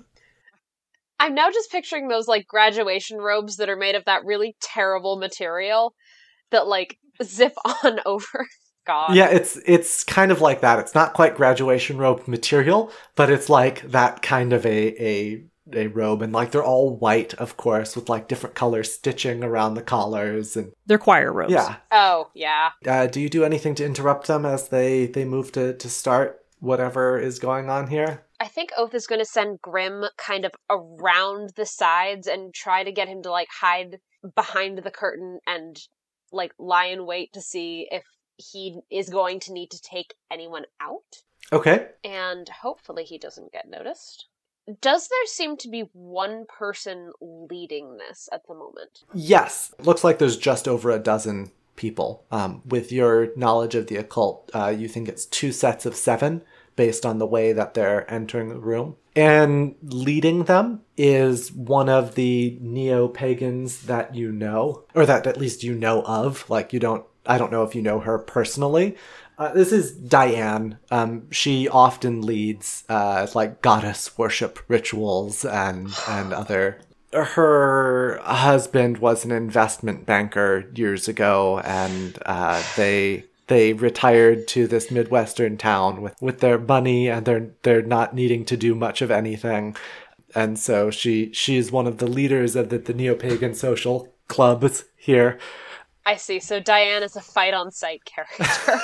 I'm now just picturing those, like, graduation robes that are made of that really terrible material that, like, zip on over. God. Yeah, it's it's kind of like that. It's not quite graduation robe material, but it's like that kind of a a a robe, and like they're all white, of course, with like different color stitching around the collars, and They're choir robes. yeah. Oh, yeah. Uh, do you do anything to interrupt them as they they move to to start whatever is going on here? I think Oath is going to send Grim kind of around the sides and try to get him to, like, hide behind the curtain and, like, lie in wait to see if he is going to need to take anyone out. Okay. And hopefully he doesn't get noticed. Does there seem to be one person leading this at the moment? Yes. Looks like there's just over a dozen people. Um, with your knowledge of the occult, uh, you think it's two sets of seven based on the way that they're entering the room. And leading them is one of the neo-pagans that you know, or that at least you know of. Like, you don't, I don't know if you know her personally. Uh, this is Diane. Um, she often leads, uh, like goddess worship rituals and, and other. Her husband was an investment banker years ago, and, uh, they, they retired to this Midwestern town with, with their money, and they're, they're not needing to do much of anything. And so she, she's one of the leaders of the, the neo-pagan social clubs here. I see. So Diane is a fight on sight character.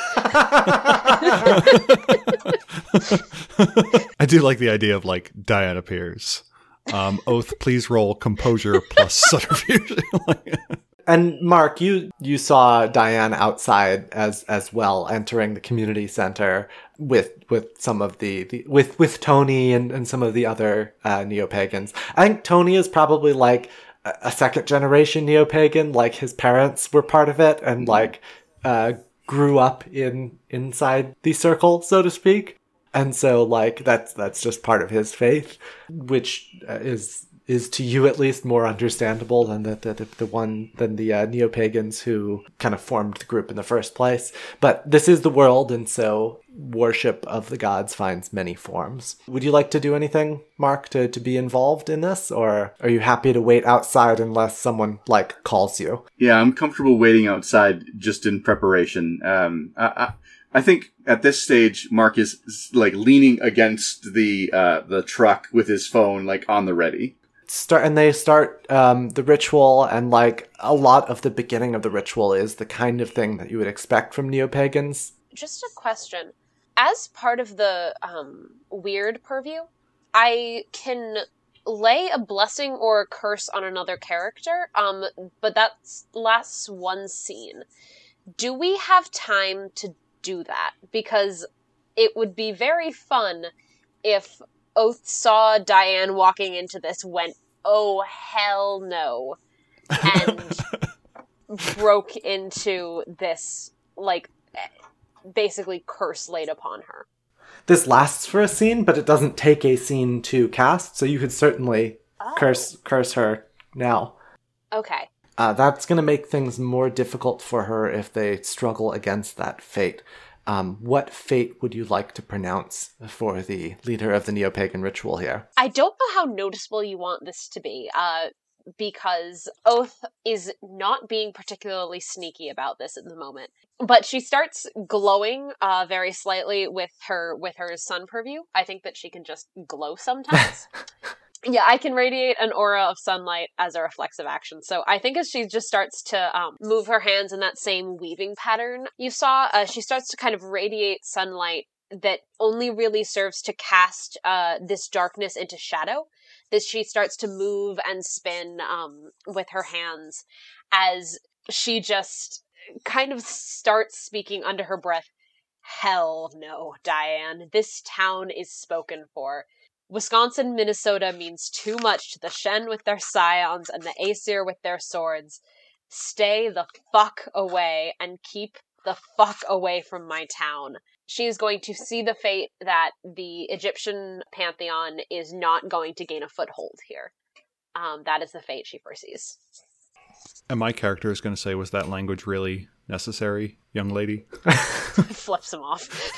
I do like the idea of like Diane appears. Um, Oath, please roll composure plus subterfuge. And Mark, you you saw Diane outside as as well, entering the community center with with some of the, the with with Tony and, and some of the other uh, neo-pagans. I think Tony is probably like a second generation neo-pagan, like his parents were part of it and like uh grew up in inside the circle, so to speak. And so like that's that's just part of his faith, which uh, is is to you at least more understandable than the the, the one than the uh, neo-pagans who kind of formed the group in the first place. But this is the world, and so worship of the gods finds many forms. Would you like to do anything, Mark, to, to be involved in this, or are you happy to wait outside unless someone like calls you? Yeah, I'm comfortable waiting outside just in preparation. Um, I, I, I think at this stage, Mark is like leaning against the uh, the truck with his phone, like on the ready. Start and they start um, the ritual, and like a lot of the beginning of the ritual is the kind of thing that you would expect from neo-pagans. Just a question. As part of the um, weird purview, I can lay a blessing or a curse on another character, um, but that lasts one scene. Do we have time to do that? Because it would be very fun if Oath saw Diane walking into this, went, oh, hell no, and broke into this, like, basically curse laid upon her. This lasts for a scene, but it doesn't take a scene to cast, so you could certainly Oh. curse curse her now. Okay. Uh, that's going to make things more difficult for her if they struggle against that fate. Um, what fate would you like to pronounce for the leader of the neo-pagan ritual here? I don't know how noticeable you want this to be, uh, because Oath is not being particularly sneaky about this at the moment. But she starts glowing uh, very slightly with her with her sun purview. I think that she can just glow sometimes. Yeah, I can radiate an aura of sunlight as a reflexive action. So I think as she just starts to um, move her hands in that same weaving pattern you saw, uh, she starts to kind of radiate sunlight that only really serves to cast uh, this darkness into shadow. That she starts to move and spin um, with her hands as she just kind of starts speaking under her breath. Hell no, Diane. This town is spoken for. Wisconsin, Minnesota means too much to the Shen with their scions and the Aesir with their swords. Stay the fuck away and keep the fuck away from my town. She is going to see the fate that the Egyptian pantheon is not going to gain a foothold here. Um, that is the fate she foresees. And my character is going to say, was that language really necessary, young lady? Flips him off.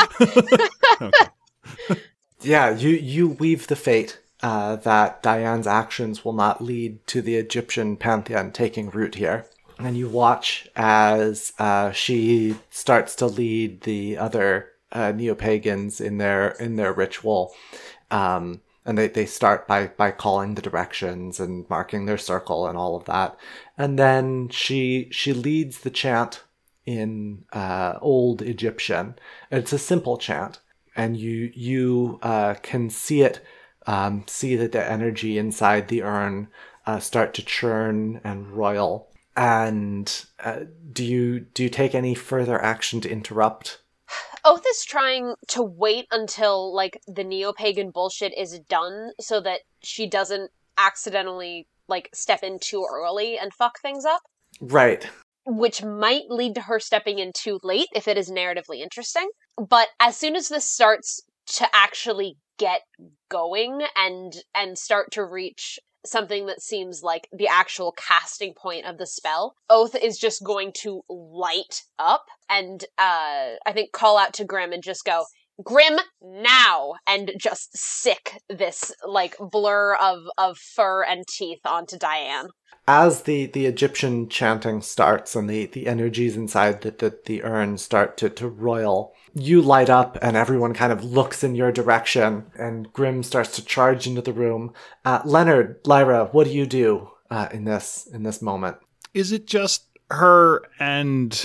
Okay. Yeah, you, you weave the fate uh, that Diane's actions will not lead to the Egyptian pantheon taking root here. And you watch as uh, she starts to lead the other uh, neo-pagans in their in their ritual. Um, and they, they start by, by calling the directions and marking their circle and all of that. And then she she leads the chant in uh, Old Egyptian. It's a simple chant. And you you uh, can see it, um, see that the energy inside the urn uh, start to churn and roil. And uh, do you do you take any further action to interrupt? Oath is trying to wait until like the neo-pagan bullshit is done, so that she doesn't accidentally like step in too early and fuck things up. Right. Which might lead to her stepping in too late if it is narratively interesting. But as soon as this starts to actually get going and and start to reach something that seems like the actual casting point of the spell, Oath is just going to light up and uh, I think call out to Grim and just go, Grim, now! And just sick this like blur of, of fur and teeth onto Diane. As the, the Egyptian chanting starts and the, the energies inside the, the, the urn start to, to roil, you light up and everyone kind of looks in your direction and Grim starts to charge into the room. Uh, Leonard, Lyra, what do you do uh, in this in this moment? Is it just her and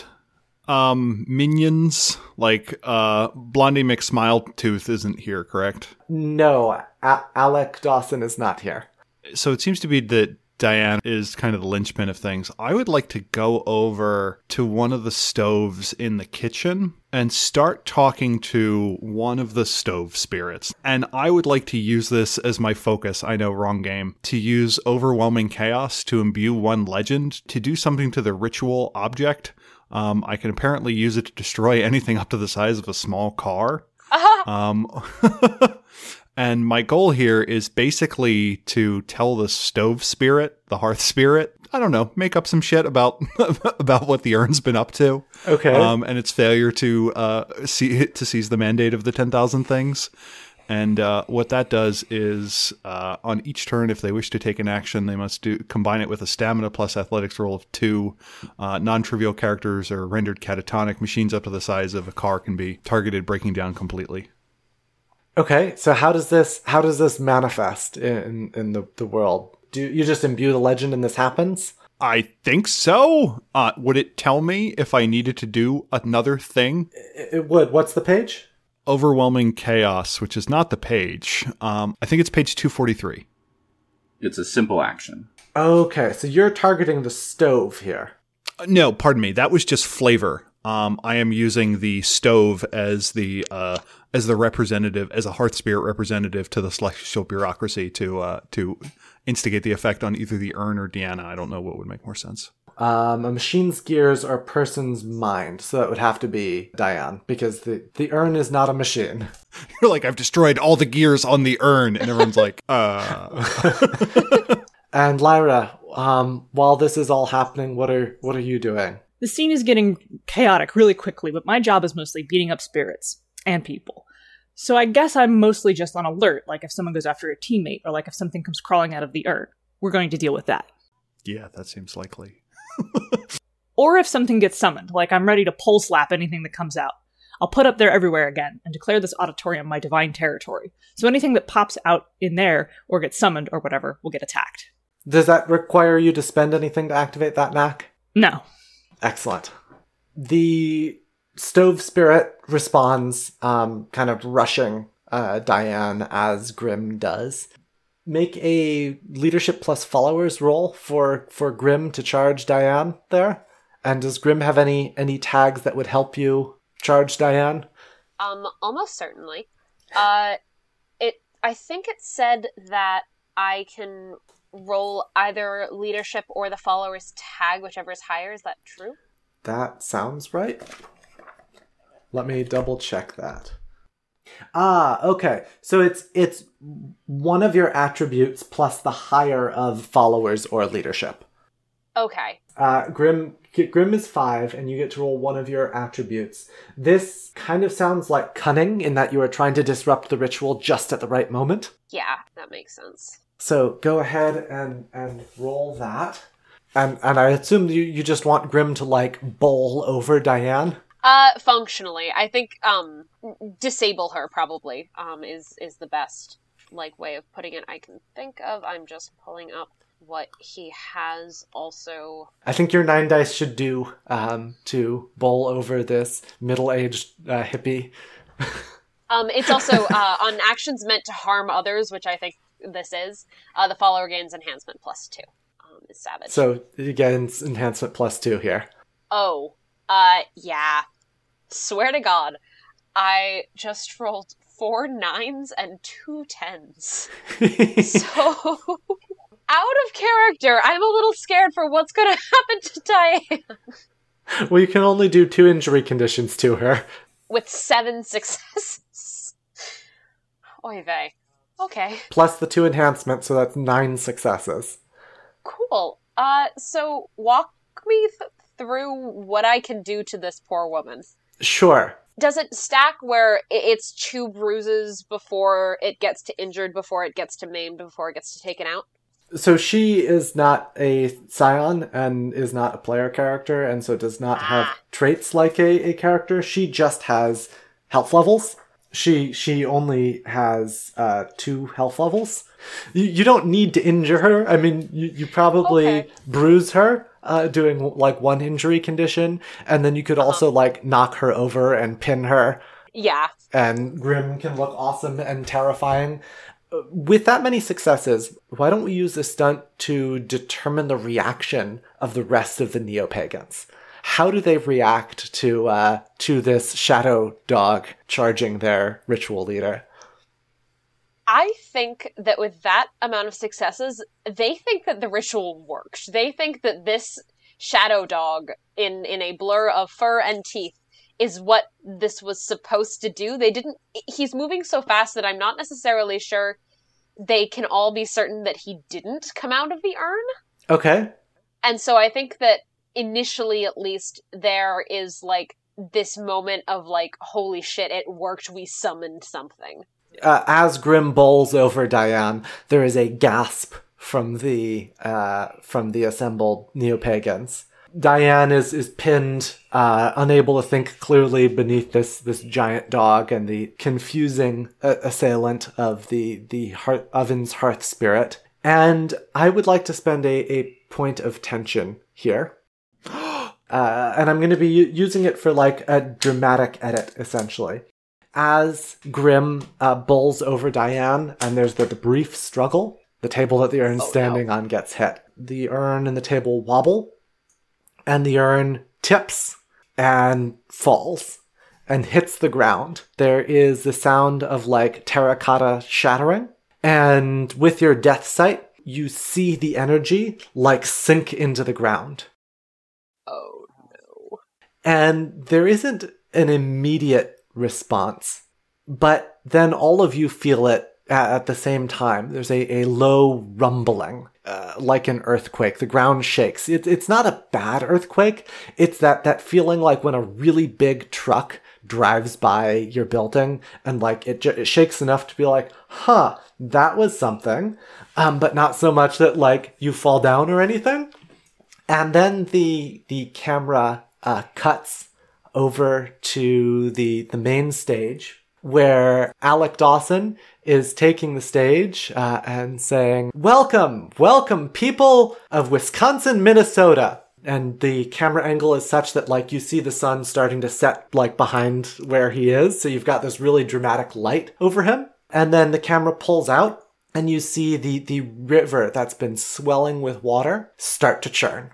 um, minions? Like uh, Blondie McSmiletooth isn't here, correct? No, A- Alec Dawson is not here. So it seems to be that Diane is kind of the linchpin of things. I would like to go over to one of the stoves in the kitchen and start talking to one of the stove spirits. And I would like to use this as my focus. I know, wrong game. To use Overwhelming Chaos to imbue one legend to do something to the ritual object. Um, I can apparently use it to destroy anything up to the size of a small car. Uh-huh. Um... And my goal here is basically to tell the stove spirit, the hearth spirit, I don't know, make up some shit about about what the urn's been up to. Okay. Um, and its failure to uh, see to seize the mandate of the ten thousand things. And uh, what that does is uh, on each turn, if they wish to take an action, they must do combine it with a stamina plus athletics roll of two. Uh, non-trivial characters are rendered catatonic. Machines up to the size of a car can be targeted, breaking down completely. Okay, so how does this how does this manifest in in the, the world? Do you just imbue the legend and this happens? I think so. Uh, would it tell me if I needed to do another thing? It, it would. What's the page? Overwhelming Chaos, which is not the page. Um, I think it's page two forty-three. It's a simple action. Okay, so you're targeting the stove here. Uh, no, pardon me. That was just flavor. Um, I am using the stove as the uh, as the representative, as a hearth spirit representative to the celestial bureaucracy to uh, to instigate the effect on either the urn or Deanna. I don't know what would make more sense. Um, a machine's gears or a person's mind, so that would have to be Diane, because the, the urn is not a machine. You're like, I've destroyed all the gears on the urn, and everyone's like, uh. And Lyra, um, while this is all happening, what are what are you doing? The scene is getting chaotic really quickly, but my job is mostly beating up spirits and people. So I guess I'm mostly just on alert, like if someone goes after a teammate, or like if something comes crawling out of the urn. We're going to deal with that. Yeah, that seems likely. Or if something gets summoned, like I'm ready to pole slap anything that comes out. I'll put up there everywhere again and declare this auditorium my divine territory. So anything that pops out in there or gets summoned or whatever will get attacked. Does that require you to spend anything to activate that knack? No. Excellent. The stove spirit responds, um, kind of rushing uh, Diane as Grim does. Make a leadership plus followers roll for, for Grim to charge Diane there. And does Grim have any, any tags that would help you charge Diane? Um, almost certainly. Uh, it. I think it said that I can roll either leadership or the followers tag, whichever is higher. Is that true? That sounds right. Let me double check that. Ah, okay. So it's it's one of your attributes plus the higher of followers or leadership. Okay. Uh, Grim Grim is five, and you get to roll one of your attributes. This kind of sounds like cunning in that you are trying to disrupt the ritual just at the right moment. Yeah, that makes sense. So go ahead and, and roll that. And and I assume you, you just want Grim to, like, bowl over Diane? Uh, functionally. I think, um, disable her, probably, um, is, is the best, like, way of putting it I can think of. I'm just pulling up what he has also. I think your nine dice should do, um, to bowl over this middle-aged uh, hippie. um, it's also, uh, on actions meant to harm others, which I think this is, uh, the follower gains enhancement plus two. Um, is savage. So, you get enhancement plus two here. Oh, uh, yeah. Swear to God, I just rolled four nines and two tens. So, out of character, I'm a little scared for what's gonna happen to Diane. Well, you can only do two injury conditions to her. With seven successes. Oy vey. Okay. Plus the two enhancements, so that's nine successes. Cool. Uh, so walk me th- through what I can do to this poor woman. Sure. Does it stack where it's two bruises before it gets to injured, before it gets to maimed, before it gets to taken out? So she is not a scion and is not a player character, and so does not have Ah. traits like a, a character. She just has health levels. She she only has uh, two health levels. You, you don't need to injure her. I mean, you, you probably Okay. bruise her, uh, doing like one injury condition, and then you could also like knock her over and pin her. Yeah. And Grim can look awesome and terrifying. With that many successes, why don't we use this stunt to determine the reaction of the rest of the neo-pagans? How do they react to uh, to this shadow dog charging their ritual leader? I think that with that amount of successes, they think that the ritual worked. They think that this shadow dog in, in a blur of fur and teeth is what this was supposed to do. They didn't... He's moving so fast that I'm not necessarily sure they can all be certain that he didn't come out of the urn. Okay. And so I think that initially, at least, there is, like, this moment of, like, holy shit, it worked, we summoned something. Uh, as Grim bowls over Diane, there is a gasp from the uh, from the assembled neo-pagans. Diane is, is pinned, uh, unable to think clearly beneath this, this giant dog and the confusing uh, assailant of the, the hearth, oven's hearth spirit. And I would like to spend a, a point of tension here. uh, and I'm going to be u- using it for like a dramatic edit, essentially. As Grim uh, bowls over Diane, and there's the, the brief struggle, the table that the urn's Oh, standing no. on gets hit. The urn and the table wobble, and the urn tips and falls and hits the ground. There is the sound of like terracotta shattering, and with your death sight, you see the energy like sink into the ground. Oh, no. And there isn't an immediate response, but then all of you feel it at, at the same time. There's a, a low rumbling, uh, like an earthquake. The ground shakes. It, it's not a bad earthquake. It's that, that feeling like when a really big truck drives by your building and like it, j- it shakes enough to be like, huh, that was something. Um, but not so much that like you fall down or anything. And then the, the camera, uh, cuts over to the, the main stage, where Alec Dawson is taking the stage uh, and saying, "Welcome, welcome, people of Wisconsin, Minnesota." And the camera angle is such that, like, you see the sun starting to set, like, behind where he is. So you've got this really dramatic light over him. And then the camera pulls out, and you see the, the river that's been swelling with water start to churn.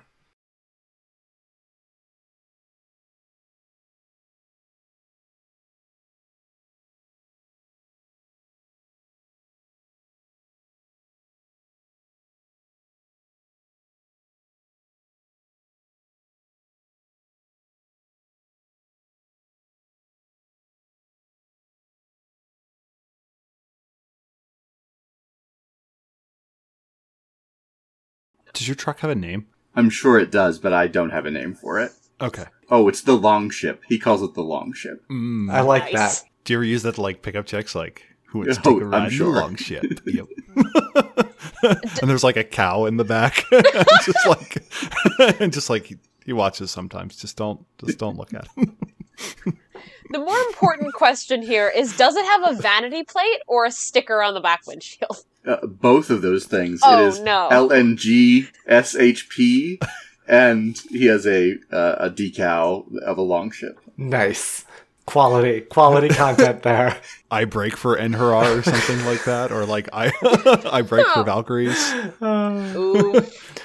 Does your truck have a name? I'm sure it does, but I don't have a name for it. Okay. Oh, it's the Longship. He calls it the Longship. Mm. I like Nice. that. Do you ever use that to, like, pick up chicks? Like, who wants to Oh, take a I'm ride in the sure. long ship? Yep. And there's, like, a cow in the back. just like, and just like, he, he watches sometimes. Just don't, just don't look at him. The more important question here is, does it have a vanity plate or a sticker on the back windshield? Uh, both of those things. Oh, it is no. L N G S H P, and he has a uh, a decal of a Longship. Nice. Quality. Quality content there. I break for Enhara or something like that. Or, like, I I break for Valkyries. Ooh.